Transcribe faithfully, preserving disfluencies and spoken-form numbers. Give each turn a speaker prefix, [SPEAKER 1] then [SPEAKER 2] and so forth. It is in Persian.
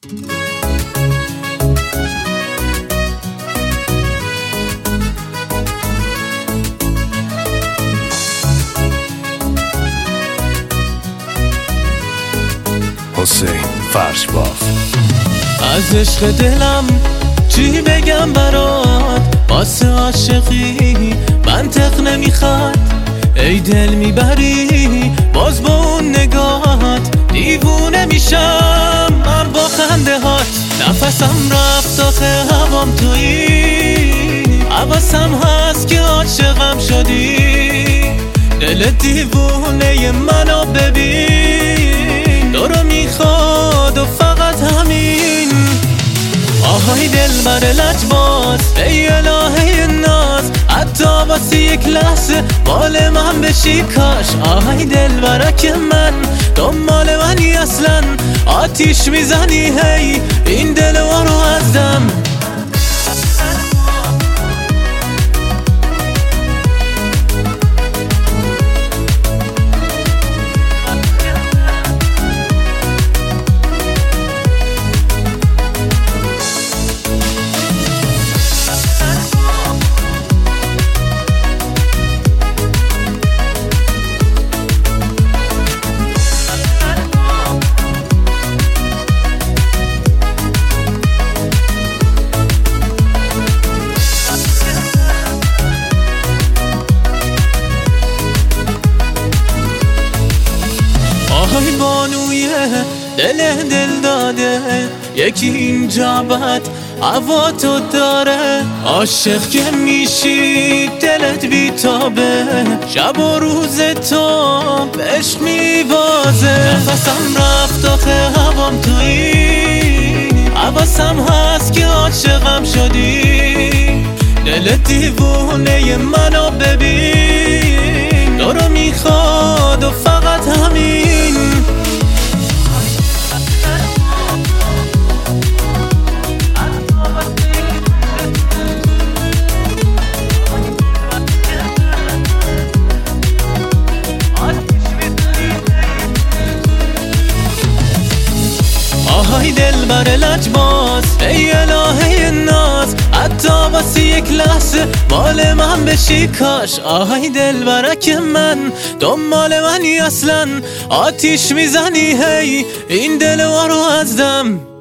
[SPEAKER 1] حسین فرشباف.
[SPEAKER 2] از عشق دلم چی بگم برات، واسه عاشقی منطق نمیخواد. ای دل میبری باز با اون نگاهات، دیوونه میشم من با خنده هات. نفسم رفت آخه هوام تویی، حواسم هست که عاشقم شدی. دل دیوونه منو ببین، دورو میخواد و فقط همین. آهای دل بر لجباز، ای الهه ناز، حتی واسه یک لحظه مال من بشی کاش. آهای دل برک من، دنبال منی اصلا، آتیش میزنی هی این دل رو از دم. آهای بانوی دل دل داده، یکی اینجا بد هوا تو داره. عاشق که میشی دلت بیتابه، شب و روز تو به عشق میوازه. نفسم رفت آخه هوام تویی، حواسم هست که عاشقم شدی. دل دیوونه منو ببین، دورو میخواد و فقط همین. آهای دل بر لجباز، ای الهه ناز، حتی واسه یک لحظه مال من بشی کاش. آهای دل برک من، دنبال منی اصلا، آتیش میزنی هی این دل رو از دم.